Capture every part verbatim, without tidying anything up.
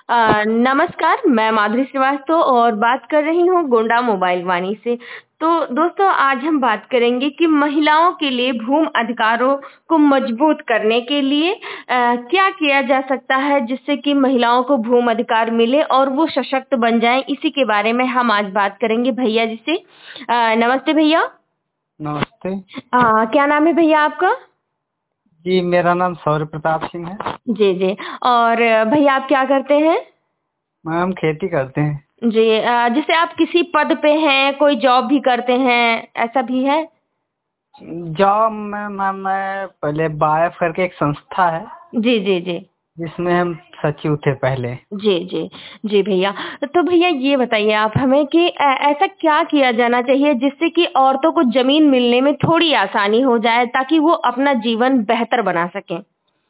अ, नमस्कार, मैं माधुरी श्रीवास्तव और बात कर रही हूँ गोंडा मोबाइल वाणी से। तो दोस्तों आज हम बात करेंगे कि महिलाओं के लिए भूमि अधिकारों को मजबूत करने के लिए अ, क्या किया जा सकता है जिससे कि महिलाओं को भूमि अधिकार मिले और वो सशक्त बन जाएँ, इसी के बारे में हम आज बात करेंगे भैया जी से। अ, नमस्ते भैया। नमस्ते। अ, क्या नाम है भैया आपका? जी, मेरा नाम सौर्य प्रताप सिंह है। जी, जी। और भैया आप क्या करते हैं? मैम खेती करते हैं। जी अ, जैसे आप किसी पद पे हैं, कोई जॉब भी करते हैं, ऐसा भी है? जॉब में मैम मैं पहले बाएफ करके एक संस्था है, जी, जी, जी। जिसमें हम सचिव थे पहले। जी, जी। जी भैया। तो भैया ये बताइए आप हमें कि ऐ ऐसा क्या किया जाना चाहिए जिससे कि औरतों को ज़मीन मिलने में थोड़ी आसानी हो जाए ताकि वो अपना जीवन बेहतर बना सकें?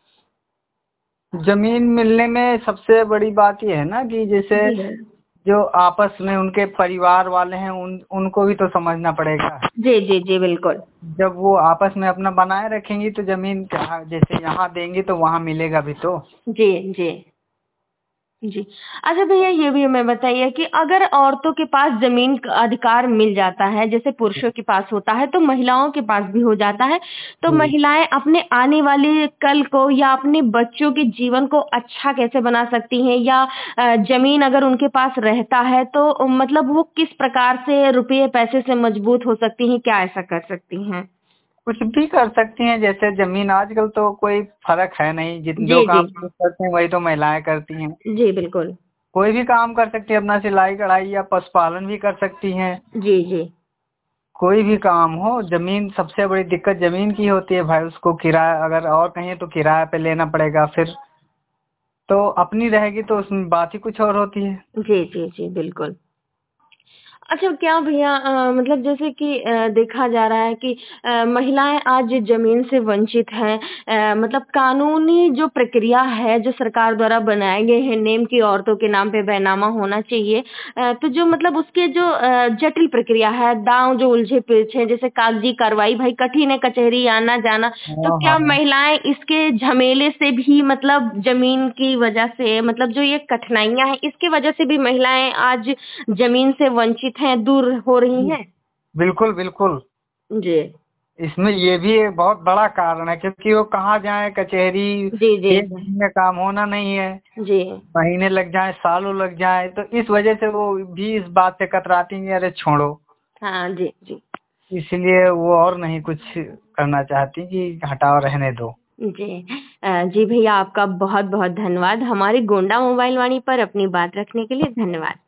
जमीन मिलने में सबसे बड़ी बात ये है ना कि जैसे जी। जो आपस में उनके परिवार वाले हैं उन उनको भी तो समझना पड़ेगा। जी, जी, जी, बिल्कुल। जब वो आपस में अपना बनाए रखेंगी तो जमीन क्या जैसे यहाँ देंगी तो वहाँ मिलेगा भी तो। जी, जी। जी। अच्छा भैया ये भी हमें बताइए कि अगर औरतों के पास ज़मीन का अधिकार मिल जाता है, जैसे पुरुषों के पास होता है, तो महिलाओं के पास भी हो जाता है, तो जी। महिलाएँ अपने आने वाले कल को या अपने बच्चों के जीवन को अच्छा कैसे बना सकती हैं? या अ, ज़मीन अगर उनके पास रहता है तो मतलब वो किस प्रकार से रुपये पैसे से मजबूत हो सकती हैं? क्या ऐसा कर सकती हैं? कुछ भी कर सकती हैं जैसे जमीन आजकल तो कोई फर्क है नहीं जिन जी, जो जी। काम पुरुष करते हैं वही तो महिलाएं करती हैं। जी, बिल्कुल। कोई भी काम कर सकती है अपना सिलाई कढ़ाई या पशुपालन भी कर सकती हैं। जी, जी। कोई भी काम हो जमीन सबसे बड़ी दिक्कत जमीन की होती है भाई उसको किराया अगर और कहीं तो किराए पे लेना पड़ेगा फिर तो अपनी रहेगी तो उसमें बात ही कुछ और होती है। जी, जी, जी, बिल्कुल। अच्छा क्या भैया अ, मतलब जैसे कि अ, देखा जा रहा है कि अ, महिलाएँ आज ज़मीन से वंचित हैं। अ, मतलब कानूनी जो प्रक्रिया है, जो सरकार द्वारा बनाए गए हैं नेम कि औरतों के नाम पे बैनामा होना चाहिए। अ, तो जो मतलब उसके जो अ, जटिल प्रक्रिया है, दाँव जो उलझे-पिलझे हैं, जैसे कागज़ी कार्रवाई भाई कठिन है, कचहरी आना-जाना। तो हाँ क्या हाँ। महिलाएँ इसके झमेले से भी मतलब ज़मीन की वजह से मतलब जो ये कठिनाइयाँ हैं, इसकी वजह से भी महिलाएँ आज ज़मीन से वंचित हैं, दूर हो रही जी, हैं? बिल्कुल बिल्कुल। जी। इसमें ये भी एक बहुत बड़ा कारण है क्योंकि वो कहाँ जाए कचहरी जी, जी, एक जी। दिन में काम होना नहीं है। जी। महीने लग जाएँ, सालों लग जाएँ, तो इस वजह से वो भी इस बात से कतराती हैं, अरे छोड़ो। हाँ, जी, जी। इसलिए वो और नहीं कुछ करना चाहती कि हटाओ रहने दो। जी। अ, जी भैया आपका बहुत-बहुत धन्यवाद। हमारी गोंडा मोबाइल वाणी पर अपनी बात रखने के लिए धन्यवाद।